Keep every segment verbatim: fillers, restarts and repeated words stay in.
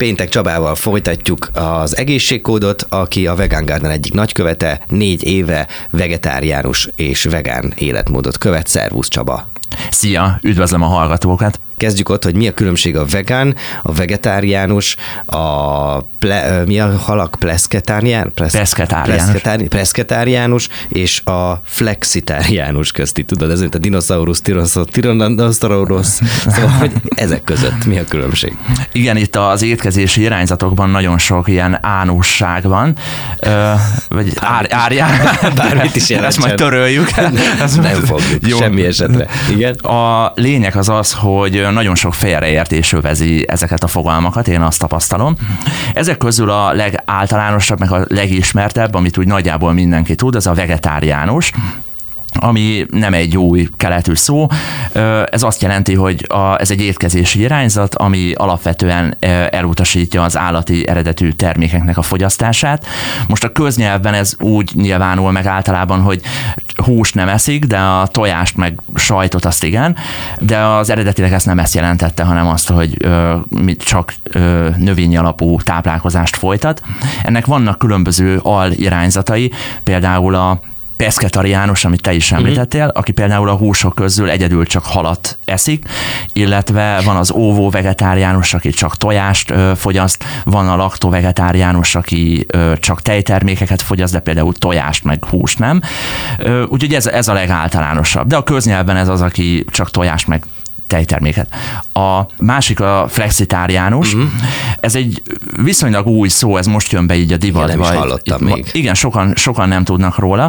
Péntek Csabával folytatjuk az egészségkódot, aki a Vegan Garden egyik nagykövete, négy éve vegetáriánus és vegán életmódot követ. Szervusz Csaba! Szia, üdvözlöm a hallgatókat! Kezdjük ott, hogy mi a különbség a vegán, a vegetáriánus, a ple, mi a halak pleszketárián? Pleszketáriánus. Pleszketáriánus és a flexitáriánus közti, tudod, ez mint a dinoszaurusz, tyrannosaurus, szóval, hogy ezek között mi a különbség? Igen, itt az étkezési irányzatokban nagyon sok ilyen ánusság van, Ö, vagy ár, árján. Bármit is jelentsen. Ezt majd töröljük. Ezt nem fogjuk, jó. Semmi esetre. Igen? A lényeg az az, hogy nagyon sok félreértés övezi ezeket a fogalmakat, én azt tapasztalom. Ezek közül a legáltalánosabb, meg a legismertebb, amit úgy nagyjából mindenki tud, az a vegetáriánus, ami nem egy új keletű szó. Ez azt jelenti, hogy a, ez egy étkezési irányzat, ami alapvetően elutasítja az állati eredetű termékeknek a fogyasztását. Most a köznyelvben ez úgy nyilvánul meg általában, hogy húst nem eszik, de a tojást meg sajtot azt igen, de az eredetileg ezt nem ezt jelentette, hanem azt, hogy csak növényi alapú táplálkozást folytat. Ennek vannak különböző alirányzatai, például a peszketariánus, amit te is említettél, uh-huh. aki például a húsok közül egyedül csak halat eszik, illetve van az óvó vegetáriánus, aki csak tojást ö, fogyaszt, van a laktovegetáriánus, aki ö, csak tejtermékeket fogyaszt, de például tojást meg húst nem. Ö, úgyhogy ez, ez a legáltalánosabb. De a köznyelvben ez az, aki csak tojást meg tejterméket. A másik a flexitáriánus. Uh-huh. Ez egy viszonylag új szó, ez most jön be így a divatba. Ja, nem is hallottam itt, még. Igen, sokan, sokan nem tudnak róla.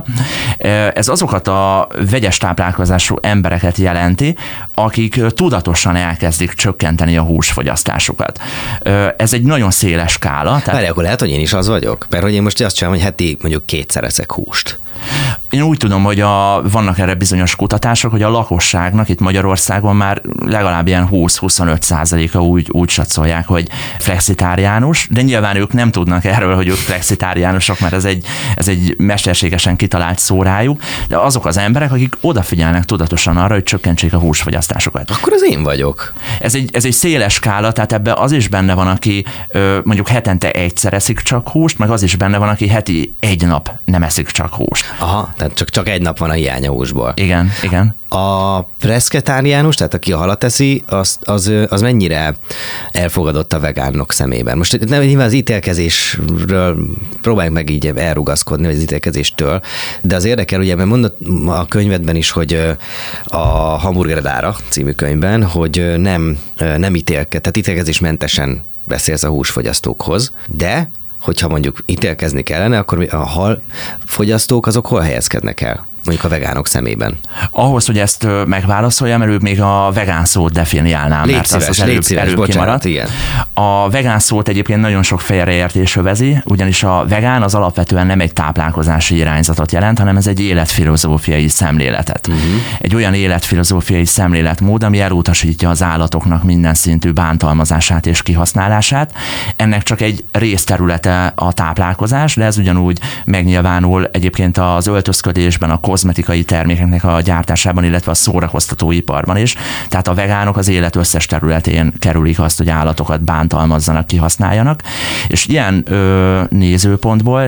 Ez azokat a vegyes táplálkozású embereket jelenti, akik tudatosan elkezdik csökkenteni a húsfogyasztásukat. Ez egy nagyon széles skála. Tehát... Várj, akkor lehet, hogy én is az vagyok? Mert hogy én most azt csinálom, hogy heti mondjuk kétszer eszek húst. Én úgy tudom, hogy a, vannak erre bizonyos kutatások, hogy a lakosságnak itt Magyarországon már legalább ilyen húsz-huszonöt százaléka úgy, úgy satszolják, hogy flexitáriánus, de nyilván ők nem tudnak erről, hogy ők flexitáriánusok, mert ez egy, ez egy mesterségesen kitalált szó rájuk, de azok az emberek, akik odafigyelnek tudatosan arra, hogy csökkentsék a húsfogyasztásukat. Akkor az én vagyok. Ez egy, ez egy széles skála, tehát ebben az is benne van, aki mondjuk hetente egyszer eszik csak húst, meg az is benne van, aki heti egy nap nem eszik csak húst. Aha, tehát csak, csak egy nap van a hiánya húsból. Igen, igen. A preszketáriánus, tehát aki a halat eszi, az, az, az mennyire elfogadott a vegánok szemében? Most nem, nyilván az ítélkezésről próbáljuk meg így elrugaszkodni, vagy az ítélkezéstől, de az érdekel, ugye, mert mondott a könyvedben is, hogy a Hamburgered ára című könyvben, hogy nem, nem ítélke, tehát ítélkezésmentesen beszélsz a húsfogyasztókhoz, de hogyha mondjuk ítélkezni kellene, akkor a halfogyasztók azok hol helyezkednek el? Mondjuk a vegánok szemében. Ahhoz, hogy ezt megválaszoljam, előbb még a vegán szót definiálnám, légy mert szíves, az, az előbb, szíves, előbb bocsánat, kimaradt. igen. A vegán szót egyébként nagyon sok félreértés övezi, ugyanis a vegán az alapvetően nem egy táplálkozási irányzatot jelent, hanem ez egy életfilozófiai szemléletet. Uh-huh. Egy olyan életfilozófiai szemléletmód, ami elutasítja az állatoknak minden szintű bántalmazását és kihasználását. Ennek csak egy részterülete a táplálkozás, de ez ugyanúgy megnyilvánul egyébként az öltözködésben, a kozmetikai termékeknek a gyártásában, illetve a szórakoztatóiparban is. Tehát a vegánok az élet összes területén kerülik azt, hogy állatokat bántalmazzanak, kihasználjanak. És ilyen ö, nézőpontból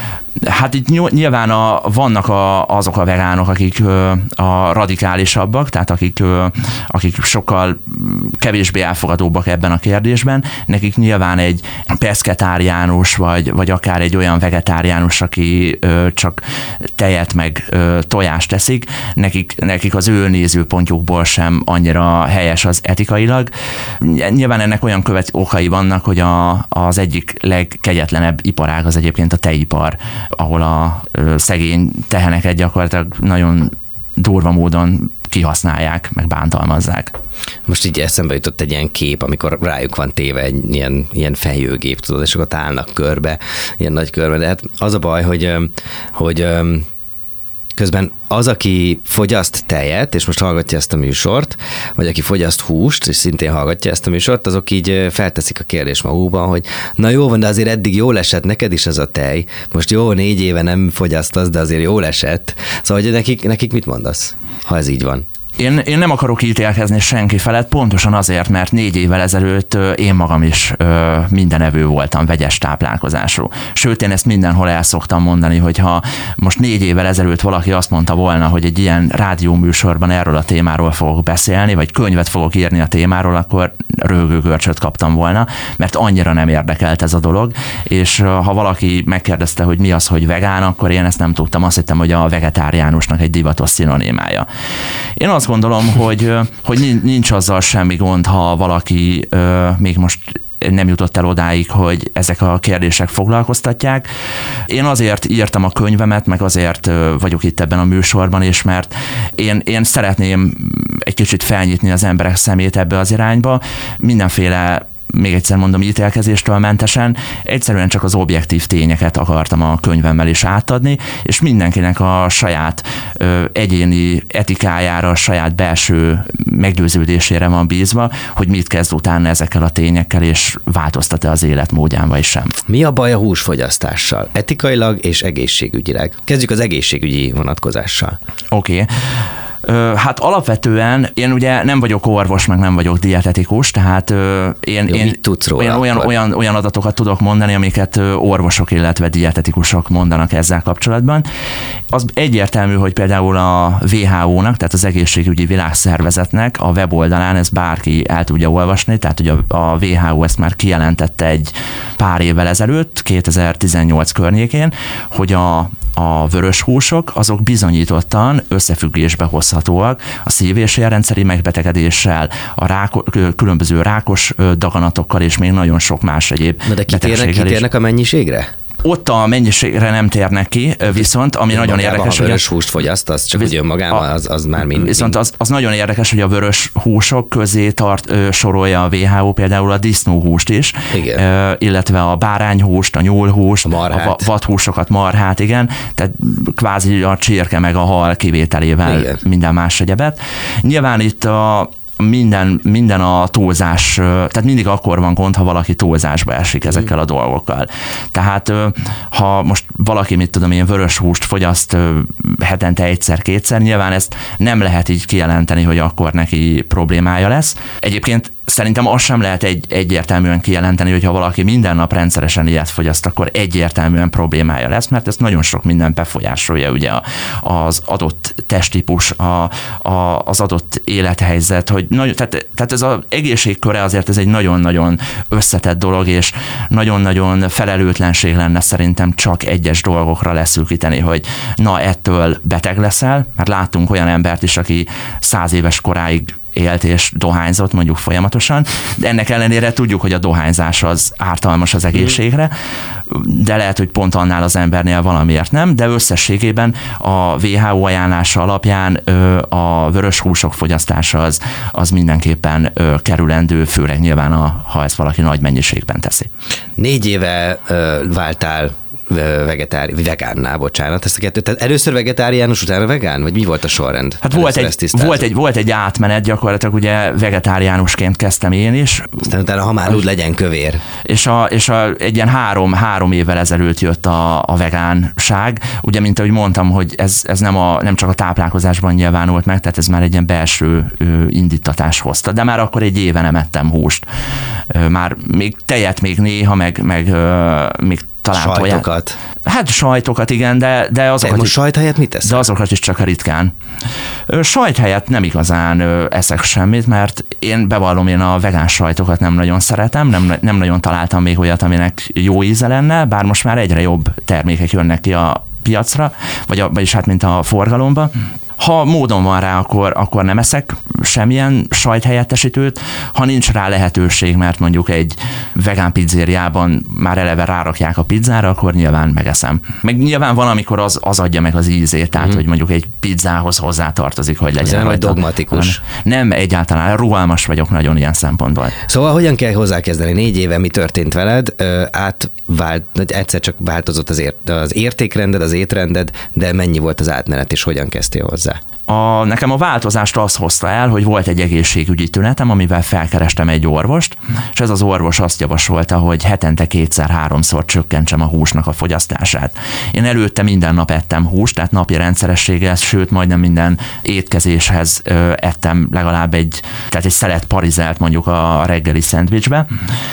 hát itt nyilván a, vannak a, azok a vegánok, akik ö, a radikálisabbak, tehát akik, ö, akik sokkal kevésbé elfogadóbbak ebben a kérdésben. Nekik nyilván egy peszketáriánus, vagy, vagy akár egy olyan vegetáriánus, aki ö, csak tejet meg ö, tojást teszik, nekik, nekik az ő nézőpontjukból sem annyira helyes az etikailag. Nyilván ennek olyan követ okai vannak, hogy a, az egyik legkegyetlenebb iparág az egyébként a tejipar, ahol a szegény teheneket gyakorlatilag nagyon durva módon kihasználják, meg bántalmazzák. Most így eszembe jutott egy ilyen kép, amikor rájuk van téve egy ilyen, ilyen fejőgép, tudod, és akkor állnak körbe, ilyen nagy körbe, de hát az a baj, hogy, hogy közben az, aki fogyaszt tejet, és most hallgatja ezt a műsort, vagy aki fogyaszt húst, és szintén hallgatja ezt a műsort, azok így felteszik a kérdést magukban, hogy na jó van, de azért eddig jól esett neked is ez a tej. Most jó, négy éve nem fogyasztasz, de azért jól esett. Szóval hogy nekik, nekik mit mondasz, ha ez így van? Én, én nem akarok ítélkezni senki felett, pontosan azért, mert négy évvel ezelőtt én magam is mindenevő voltam, vegyes táplálkozású. Sőt, én ezt mindenhol el szoktam mondani, hogy ha most négy évvel ezelőtt valaki azt mondta volna, hogy egy ilyen rádióműsorban erről a témáról fogok beszélni, vagy könyvet fogok írni a témáról, akkor röhögőgörcsöt kaptam volna, mert annyira nem érdekelt ez a dolog, és ha valaki megkérdezte, hogy mi az, hogy vegán, akkor én ezt nem tudtam, azt hittem, hogy a vegetáriánusnak egy divatos szinonimája. Én azt gondolom, hogy, hogy nincs azzal semmi gond, ha valaki még most nem jutott el odáig, hogy ezek a kérdések foglalkoztatják. Én azért írtam a könyvemet, meg azért vagyok itt ebben a műsorban is, mert én, én szeretném egy kicsit felnyitni az emberek szemét ebbe az irányba. Mindenféle, még egyszer mondom, ítélkezéstől mentesen, egyszerűen csak az objektív tényeket akartam a könyvemmel is átadni, és mindenkinek a saját ö, egyéni etikájára, a saját belső meggyőződésére van bízva, hogy mit kezd utána ezekkel a tényekkel, és változtat-e az életmódján, vagy sem. Mi a baj a húsfogyasztással? Etikailag és egészségügyileg. Kezdjük az egészségügyi vonatkozással. Oké. Okay. Hát alapvetően én ugye nem vagyok orvos, meg nem vagyok dietetikus, tehát én, Jó, én, mit tudsz róla, én olyan, olyan, olyan adatokat tudok mondani, amiket orvosok, illetve dietetikusok mondanak ezzel kapcsolatban. Az egyértelmű, hogy például a dupla vé há ó-nak, tehát az Egészségügyi Világszervezetnek a weboldalán ezt bárki el tudja olvasni, tehát ugye a dupla vé há ó ezt már kijelentette egy pár évvel ezelőtt, kétezer-tizennyolc környékén, hogy a a vörös húsok, azok bizonyítottan összefüggésbe hozhatóak a szív- és érrendszeri megbetegedéssel, a ráko, különböző rákos daganatokkal, és még nagyon sok más egyéb Na de kitérnek, kitérnek a mennyiségre? Ott a mennyiségre nem térnek ki, viszont ami nagyon magában, érdekes, ha vörös húst fogyaszt, az csak úgy önmagában, az, az már mind. Viszont az, az nagyon érdekes, hogy a vörös húsok közé tart, ö, sorolja a vé há ó például a disznóhúst is, ö, illetve a bárányhúst, a nyúlhúst, a, a vadhúsokat, marhát, igen, tehát kvázi a csirke meg a hal kivételével igen. Minden más egyebet. Nyilván itt a Minden, minden a túlzás, tehát mindig akkor van gond, ha valaki túlzásba esik ezekkel a dolgokkal. Tehát ha most valaki, mit tudom én, vörös húst fogyaszt hetente egyszer-kétszer, nyilván ezt nem lehet így kijelenteni, hogy akkor neki problémája lesz. Egyébként szerintem azt sem lehet egy, egyértelműen kijelenteni, hogy ha valaki minden nap rendszeresen ilyet fogyaszt, akkor egyértelműen problémája lesz, mert ez nagyon sok minden befolyásolja, ugye az adott testtípus, a, a, az adott élethelyzet, hogy nagy, tehát, tehát ez az egészségköre azért ez egy nagyon-nagyon összetett dolog, és nagyon-nagyon felelőtlenség lenne szerintem csak egyes dolgokra leszűkíteni, hogy na ettől beteg leszel, mert láttunk olyan embert is, aki száz éves koráig élt és dohányzott mondjuk folyamatosan, de ennek ellenére tudjuk, hogy a dohányzás az ártalmas az egészségre, de lehet, hogy pont annál az embernél valamiért nem, de összességében a vé há ó ajánlása alapján a vörös húsok fogyasztása az, az mindenképpen kerülendő, főleg nyilván, a, ha ezt valaki nagy mennyiségben teszi. Négy éve váltál vegetári, vegánná, bocsánat, ezt a kettőt. Tehát először vegetáriánus, utána vegán? Vagy mi volt a sorrend? Hát volt egy, volt, egy, volt egy átmenet, gyakorlatilag ugye vegetáriánusként kezdtem én is. Aztán utána, ha már úgy legyen kövér. És, a, és a, egy ilyen három, három évvel ezelőtt jött a, a vegánság. Ugye, mint ahogy mondtam, hogy ez, ez nem, a, nem csak a táplálkozásban nyilvánult meg, tehát ez már egy ilyen belső ö, indítatás hozta. De már akkor egy éve nem ettem húst. Ö, már még tejet még néha, meg, meg ö, még talán sajtokat. Hát sajtokat, igen, de, de azokat... Te most sajt helyett mit tesz? De azokat is csak ritkán. Sajt helyett nem igazán eszek semmit, mert én bevallom, én a vegán sajtokat nem nagyon szeretem, nem, nem nagyon találtam még olyat, aminek jó íze lenne, bár most már egyre jobb termékek jönnek ki a piacra, vagy a, vagyis hát mint a forgalomba. Ha módon van rá, akkor, akkor nem eszek semmilyen sajthelyettesítőt. Ha nincs rá lehetőség, mert mondjuk egy vegán pizzériában már eleve rárakják a pizzára, akkor nyilván megeszem. Meg nyilván van, amikor az, az adja meg az ízét, tehát, mm. hogy mondjuk egy pizzához hozzátartozik, hogy legyen. Nem vagy dogmatikus. Nem, egyáltalán rugalmas vagyok nagyon ilyen szempontból. Szóval hogyan kell hozzákezdeni? Négy éve mi történt veled? Átvált, egyszer csak változott az, ért, az értékrended, az étrended, de mennyi volt az átmenet, és hogyan kezdtél hozzá? A, nekem a változást az hozta el, hogy volt egy egészségügyi tünetem, amivel felkerestem egy orvost, és ez az orvos azt javasolta, hogy hetente kétszer-háromszor csökkentsem a húsnak a fogyasztását. Én előtte minden nap ettem húst, tehát napi rendszerességgel, sőt majdnem minden étkezéshez ö, ettem legalább egy, tehát egy szelet parizelt mondjuk a reggeli szendvicsbe,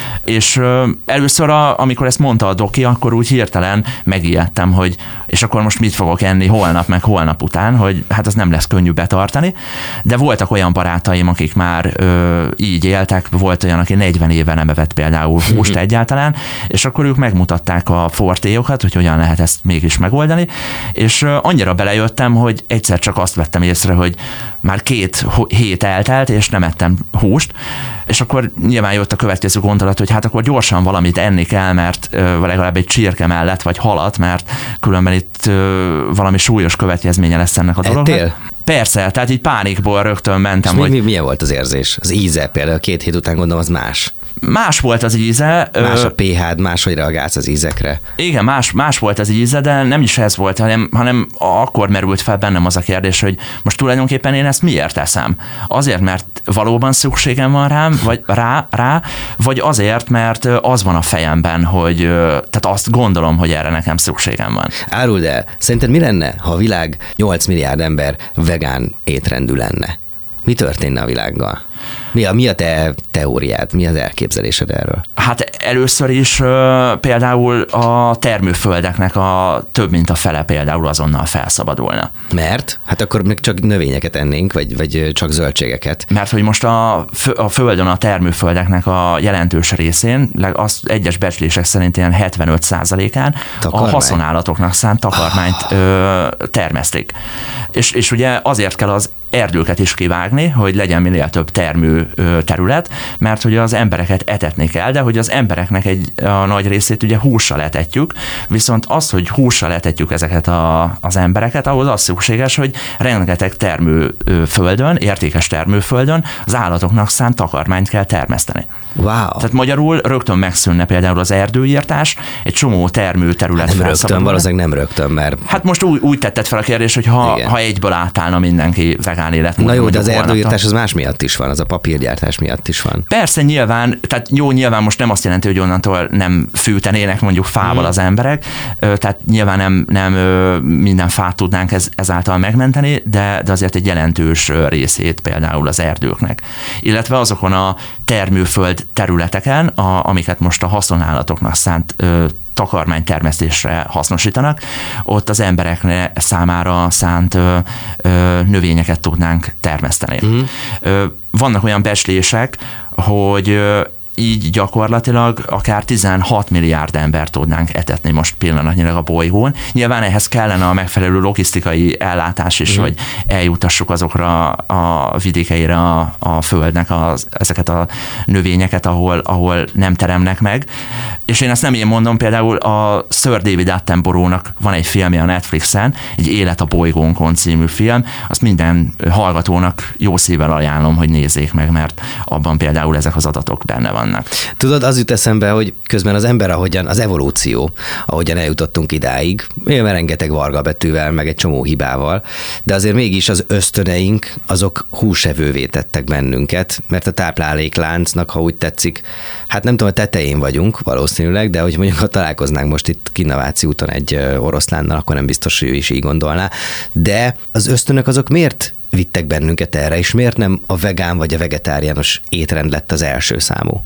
és ö, először, a, amikor ezt mondta a doki, akkor úgy hirtelen megijedtem, hogy és akkor most mit fogok enni holnap, meg holnap után, hogy hát az nem lesz könnyű betartani, de voltak olyan barátaim, akik már ö, így éltek, volt olyan, aki negyven éve nem evett például húst egyáltalán, és akkor ők megmutatták a fortéjokat, hogy hogyan lehet ezt mégis megoldani, és ö, annyira belejöttem, hogy egyszer csak azt vettem észre, hogy már két hét eltelt, és nem ettem húst, és akkor nyilván jött a következő gondolat, hogy hát akkor gyorsan valamit enni kell, mert ö, legalább egy csirke mellett, vagy halat, mert különben itt ö, valami súlyos következménye lesz ennek a dolognak. Ettél? Persze, tehát így pánikból rögtön mentem. És hogy mi, milyen volt az érzés? Az íze például két hét után gondolom az más. Más volt az íze. Más a pé há-d, máshogy reagálsz az ízekre. Igen, más, más volt az íze, de nem is ez volt, hanem, hanem akkor merült fel bennem az a kérdés, hogy most tulajdonképpen én ezt miért teszem? Azért, mert valóban szükségem van rám, vagy rá, rá, vagy azért, mert az van a fejemben, hogy tehát azt gondolom, hogy erre nekem szükségem van. Áruld el, szerinted mi lenne, ha a világ nyolc milliárd ember vegán étrendű lenne? Mi történne a világgal? Mi a, mi a te teóriád, mi az elképzelésed erről? Hát először is uh, például a termőföldeknek a több mint a fele például azonnal felszabadulna. Mert? Hát akkor még csak növényeket ennénk, vagy, vagy csak zöldségeket. Mert hogy most a, a földön a termőföldeknek a jelentős részén, az egyes becslések szerint ilyen hetvenöt százalékán a haszonállatoknak szánt takarmányt oh. ö, termesztik. És, és ugye azért kell az erdőket is kivágni, hogy legyen minél több termő terület, mert hogy az embereket etetni kell, de hogy az embereknek egy a nagy részét ugye hússal etetjük, viszont az, hogy hússal etetjük ezeket a, az embereket, ahhoz az szükséges, hogy rengeteg termőföldön, értékes termőföldön az állatoknak szánt takarmányt kell termeszteni. Wow. Tehát magyarul rögtön megszűnne például az erdőírtás, egy csomó termőterület nem rögtön, valószínűleg nem rögtön, mert... Hát most úgy, úgy tetted fel a kérdést, hogy ha, ha egyből átállna mindenki vegán életmódra. Na jó, de az erdőírtás az más miatt is van, az a papírgyártás miatt is van. Persze, nyilván, tehát jó, nyilván most nem azt jelenti, hogy onnantól nem fűtenének mondjuk fával hmm. az emberek, tehát nyilván nem, nem minden fát tudnánk ez, ezáltal megmenteni, de, de azért egy jelentős részét például az erdőknek. Illetve azokon a termőföld területeken, a, amiket most a haszonállatoknak szánt ö, takarmánytermesztésre hasznosítanak, ott az emberek számára szánt ö, ö, növényeket tudnánk termeszteni. Mm. Ö, vannak olyan becslések, hogy ö, így gyakorlatilag akár tizenhat milliárd ember tudnánk etetni most pillanatnyilag a bolygón. Nyilván ehhez kellene a megfelelő logisztikai ellátás is, mm. hogy eljutassuk azokra a vidékeire a, a földnek az, ezeket a növényeket, ahol, ahol nem teremnek meg. És én ezt nem én mondom, például a Sir David Attenborough-nak van egy filmje a Netflixen, egy Élet a bolygónkon című film, azt minden hallgatónak jó szívvel ajánlom, hogy nézzék meg, mert abban például ezek az adatok benne van. Vannak. Tudod, az jut eszembe, hogy közben az ember, ahogyan az evolúció, ahogyan eljutottunk idáig, nyilván rengeteg varga betűvel, meg egy csomó hibával, de azért mégis az ösztöneink, azok húsevővé tettek bennünket, mert a táplálékláncnak, ha úgy tetszik, hát nem tudom, a tetején vagyunk valószínűleg, de hogy mondjuk ha találkoznánk most itt Kinnaváci úton egy oroszlánnal, akkor nem biztos, hogy ő is így gondolná, de az ösztönök azok miért vittek bennünket erre, és miért nem a vegán vagy a vegetáriánus étrend lett az első számú?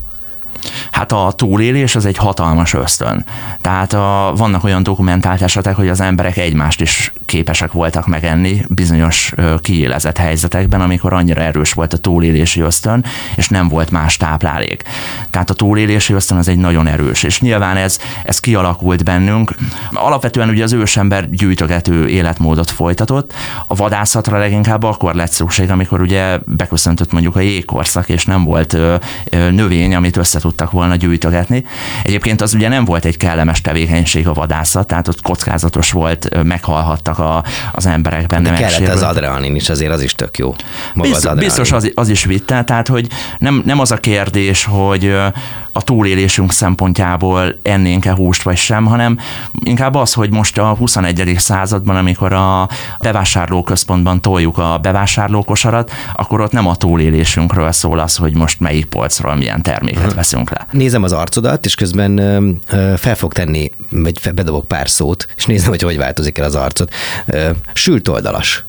Hát a túlélés az egy hatalmas ösztön. Tehát a, vannak olyan dokumentált esetek, hogy az emberek egymást is képesek voltak megenni bizonyos kiélezett helyzetekben, amikor annyira erős volt a túlélési ösztön, és nem volt más táplálék. Tehát a túlélési ösztön az egy nagyon erős, és nyilván ez, ez kialakult bennünk. Alapvetően ugye az ősember gyűjtögető életmódot folytatott, a vadászatra leginkább akkor lett szükség, amikor ugye beköszöntött mondjuk a jégkorszak, és nem volt ö, ö, növény, amit össze tudtak volna gyűjtögetni. Egyébként az ugye nem volt egy kellemes tevékenység a vadászat, tehát ott kockázatos volt, meghalhattak a, az emberek benne. De kellett az adrenalin is, azért az is tök jó. Biztos, az, biztos az, az is vitte, tehát hogy nem, nem az a kérdés, hogy a túlélésünk szempontjából ennénk-e húst vagy sem, hanem inkább az, hogy most a huszonegyedik században, amikor a bevásárlóközpontban toljuk a bevásárlókosarat, akkor ott nem a túlélésünkről szól az, hogy most melyik polcról milyen terméket veszünk le. Nézem az arcodat, és közben ö, ö, fel fog tenni, vagy bedobok pár szót, és nézem, hogy hogy változik el az arcod. Ö, sült oldalas.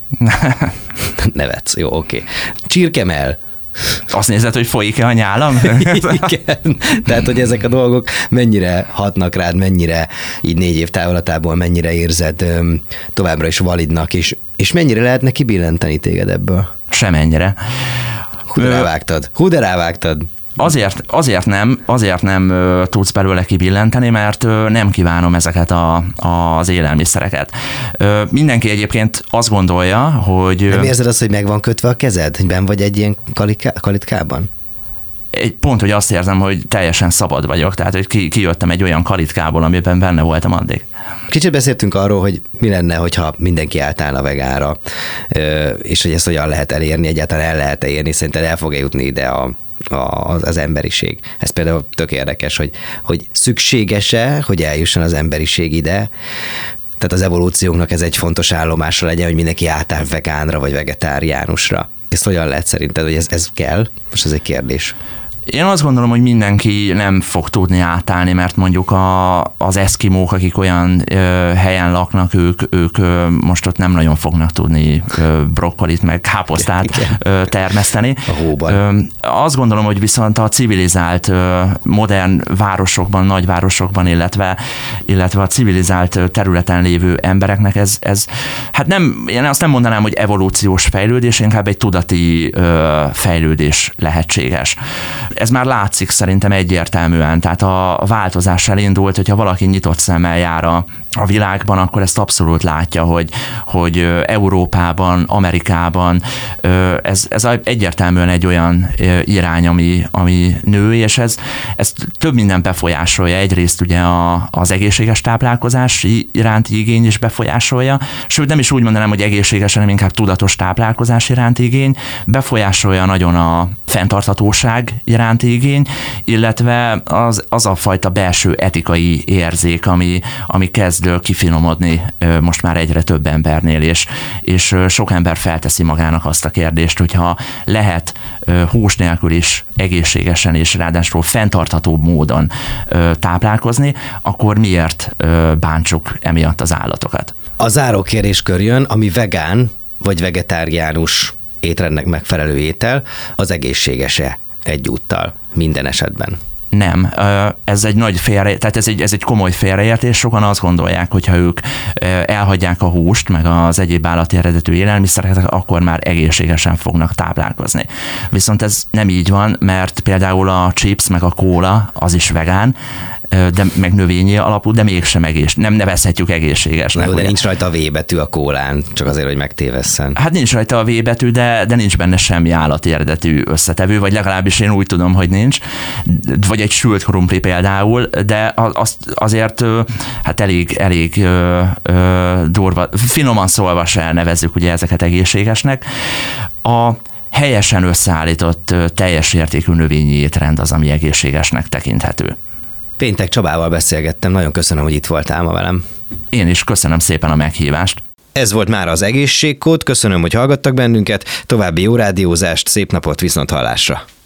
Nevetsz, jó, oké. Okay. Csirkemell. Azt nézed, hogy folyik-e a nyálam? Igen. Tehát, hogy ezek a dolgok mennyire hatnak rád, mennyire így négy év távolatából, mennyire érzed ö, továbbra is validnak, és, és mennyire lehetne kibillenteni téged ebből? Semennyire. Hú, de rávágtad. Hú, de rávágtad. Azért, azért nem, azért nem ö, tudsz belőle kibillenteni, mert ö, nem kívánom ezeket a, az élelmiszereket. Ö, mindenki egyébként azt gondolja, hogy... Nem érzed azt, hogy meg van kötve a kezed? Hogy benn vagy egy ilyen kaliká- kalitkában? Egy pont, hogy azt érzem, hogy teljesen szabad vagyok, tehát hogy ki, kijöttem egy olyan kalitkából, amiben benne voltam addig. Kicsit beszéltünk arról, hogy mi lenne, hogyha mindenki átállna vegánra, és hogy ezt hogyan lehet elérni, egyáltalán el lehet érni, szerintem el fog jutni ide a Az, az emberiség. Ez például tök érdekes, hogy, hogy szükséges-e, hogy eljusson az emberiség ide, tehát az evolúciónknak ez egy fontos állomása legyen, hogy mindenki átáll vegánra vagy vegetáriánusra. Ezt hogyan lehet szerinted, hogy ez, ez kell? Most ez egy kérdés. Én azt gondolom, hogy mindenki nem fog tudni átállni, mert mondjuk a, az eszkimók, akik olyan ö, helyen laknak, ők, ők ö, most ott nem nagyon fognak tudni ö, brokkolit meg káposztát ö, termeszteni. A hóban. Ö, azt gondolom, hogy viszont a civilizált ö, modern városokban, nagyvárosokban, illetve, illetve a civilizált területen lévő embereknek ez, ez hát nem, én azt nem mondanám, hogy evolúciós fejlődés, inkább egy tudati ö, fejlődés lehetséges. Ez már látszik szerintem egyértelműen, tehát a változás elindult, hogyha valaki nyitott szemmel jár a, a világban, akkor ezt abszolút látja, hogy, hogy Európában, Amerikában ez, ez egyértelműen egy olyan irány, ami, ami nő, és ez, ez több minden befolyásolja. Egyrészt ugye a, az egészséges táplálkozás iránti igény is befolyásolja, sőt nem is úgy mondanám, hogy egészséges, hanem inkább tudatos táplálkozás iránti igény, befolyásolja nagyon a fenntarthatóság iránti igény, illetve az, az a fajta belső etikai érzék, ami, ami kezd kifinomodni most már egyre több embernél, és, és sok ember felteszi magának azt a kérdést, hogyha lehet hús nélkül is egészségesen és ráadásul fenntartható módon táplálkozni, akkor miért bántsuk emiatt az állatokat? A záró kérdéskör jön, ami vegán vagy vegetáriánus étrendnek megfelelő étel, az egészséges-e egyúttal minden esetben? Nem, ez egy nagy félre, tehát ez egy, ez egy komoly félreértés. Sokan azt gondolják, hogy ha ők elhagyják a húst, meg az egyéb állati eredetű élelmiszereket, akkor már egészségesen fognak táplálkozni. Viszont ez nem így van, mert például a chips, meg a kóla, az is vegán, de meg növényi alapú, de mégsem egész, nem nevezhetjük egészségesnek. Na, de nincs rajta a V betű a kólán, csak azért, hogy megtévesszen. Hát nincs rajta a V betű, de, de nincs benne semmi állati eredetű összetevő, vagy legalábbis én úgy tudom, hogy nincs. Vagy egy sült krumpli például, de az, azért hát elég, elég ö, ö, durva, finoman szólva se nevezzük ugye ezeket egészségesnek. A helyesen összeállított teljes értékű növényi étrend az, ami egészségesnek tekinthető. Péntek Csabával beszélgettem, nagyon köszönöm, hogy itt voltál ma velem. Én is köszönöm szépen a meghívást. Ez volt már az Egészségkód, köszönöm, hogy hallgattak bennünket, további jó rádiózást, szép napot, viszont hallásra!